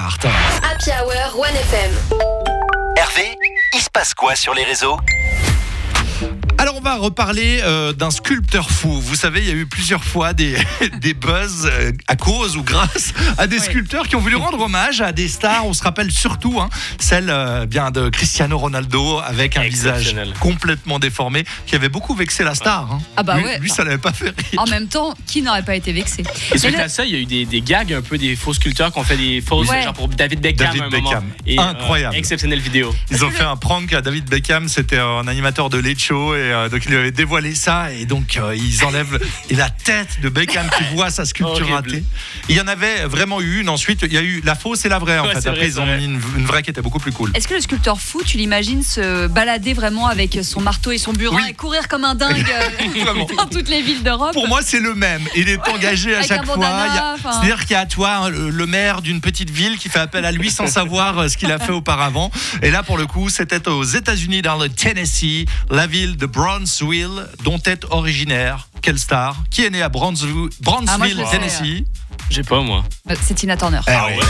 Start. Happy Hour 1FM. Hervé, il se passe quoi sur les réseaux ? Alors on va reparler d'un sculpteur fou. Vous savez, il y a eu plusieurs fois des buzz à cause ou grâce à des sculpteurs qui ont voulu rendre hommage à des stars. On se rappelle surtout celle bien de Cristiano Ronaldo avec un visage complètement déformé qui avait beaucoup vexé la star. Ah bah ouais. Lui, ça l'avait pas fait rire. En même temps, qui n'aurait pas été vexé? Et suite à ça, il y a eu des gags, un peu des faux sculpteurs qui ont fait des fausses, genre pour David Beckham. David à un Beckham. moment. Et, incroyable. Exceptionnelle vidéo. Ils ont fait un prank à David Beckham. C'était un animateur de Late Show et donc il lui avait dévoilé ça et donc ils enlèvent la tête de Beckham qui voit sa sculpture ratée. Il y en avait vraiment eu une. Ensuite, il y a eu la fausse et la vraie. En fait, après vrai, ils ont mis une vraie qui était beaucoup plus cool. Est-ce que le sculpteur fou, tu l'imagines se balader vraiment avec son marteau et son burin et courir comme un dingue dans toutes les villes d'Europe? Pour moi, c'est le même. Il est engagé à avec chaque fois. C'est-à-dire qu'il y a toi, le maire d'une petite ville qui fait appel à lui sans savoir ce qu'il a fait auparavant. Et là, pour le coup, c'était aux États-Unis, dans le Tennessee, la ville de Brownsville, dont est originaire. Quelle star? Qui est né à Brownsville, Tennessee? J'ai pas, moi. C'est Tina Turner.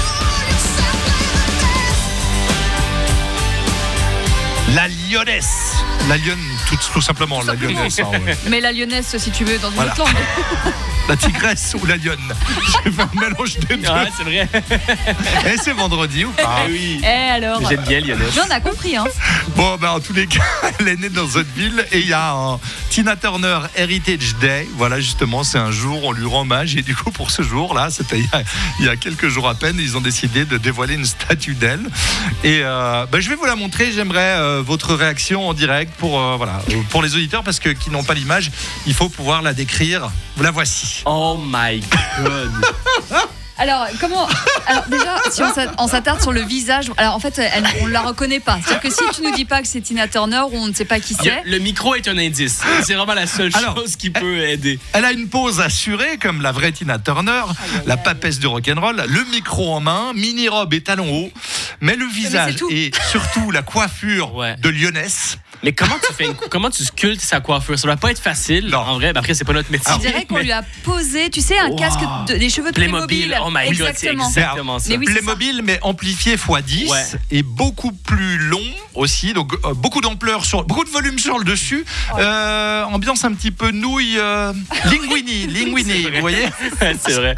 La Lyonnaise. La Lyon, tout simplement, la Lyonnaise. Mais la Lyonnaise, si tu veux, dans une autre langue. La tigresse ou la lionne. J'ai fait un mélange des deux. Ouais, c'est vrai. Et c'est vendredi ou pas? Oui. Alors j'aime bien Lyonnaise. Mais on a compris, Bon, en tous les cas, elle est née dans cette ville et il y a un Tina Turner Heritage Day. Voilà, justement, c'est un jour, on lui rend hommage. Et du coup, pour ce jour-là, c'était il y a quelques jours à peine, ils ont décidé de dévoiler une statue d'elle. Et je vais vous la montrer. J'aimerais votre réaction en direct pour les auditeurs parce que qui n'ont pas l'image, il faut pouvoir la décrire. Vous la voici. Oh my god. Alors, déjà, si on s'attarde sur le visage, alors en fait, on ne la reconnaît pas. C'est-à-dire que si tu nous dis pas que c'est Tina Turner, on ne sait pas qui c'est. Le micro est un indice. C'est vraiment la seule chose qui peut aider. Elle a une pose assurée, comme la vraie Tina Turner, la papesse du rock'n'roll, le micro en main, mini-robe et talons hauts. Mais le visage et surtout la coiffure de Lyonnaise. Mais comment tu sculptes sa coiffure? Ça doit pas être facile. Non. En vrai, après, c'est pas notre métier. Je dirais qu'on lui a posé, tu sais, un casque, des cheveux de Playmobil. Oh my god, c'est exactement ça. Playmobil, mais amplifié x10 et beaucoup plus long aussi. Donc, beaucoup d'ampleur, beaucoup de volume sur le dessus. Ambiance un petit peu nouille. Linguini, vous voyez? C'est vrai.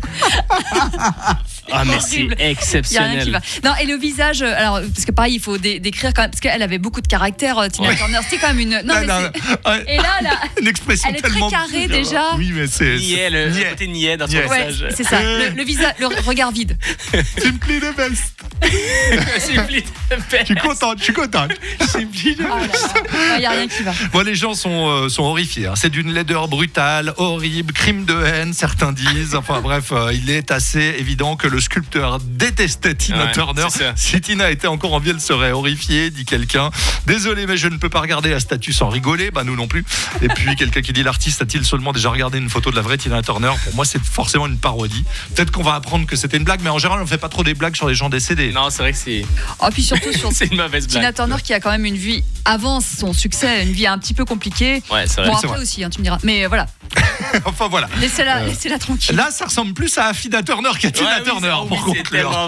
Ah, mais c'est exceptionnel. Il y a rien qui va. Non, et le visage, alors, parce que pareil, il faut décrire quand même, parce qu'elle avait beaucoup de caractère, Tina Turner. C'était quand même une. Et là, une expression elle est tellement. très carrée déjà. Oui, mais c'est. Le côté niais dans son visage. C'est ça, le visage, le regard vide. Simply the best. Simply the best. Je suis content. Simply the best. Il n'y a rien qui va. Bon, les gens sont horrifiés. C'est d'une laideur brutale, horrible, crime de haine, certains disent. Enfin bref, il est assez évident que le sculpteur détestait Tina Turner. Si Tina était encore en vie, elle serait horrifiée, dit quelqu'un. Désolé, mais je ne peux pas regarder la statue sans rigoler. Nous non plus. Et puis quelqu'un qui dit l'artiste a-t-il seulement déjà regardé une photo de la vraie Tina Turner? Pour moi, c'est forcément une parodie. Peut-être qu'on va apprendre que c'était une blague, mais en général, on ne fait pas trop des blagues sur les gens décédés. Non, c'est vrai que c'est. Puis surtout sur c'est une mauvaise blague. Tina Turner qui a quand même une vie avant son succès, une vie un petit peu compliquée. Ouais, c'est vrai. Bon, après aussi, tu me diras. Mais voilà. Enfin voilà. Laissez-la tranquille. Là, ça ressemble plus à Affida Turner qu'à Tina Turner, pour conclure.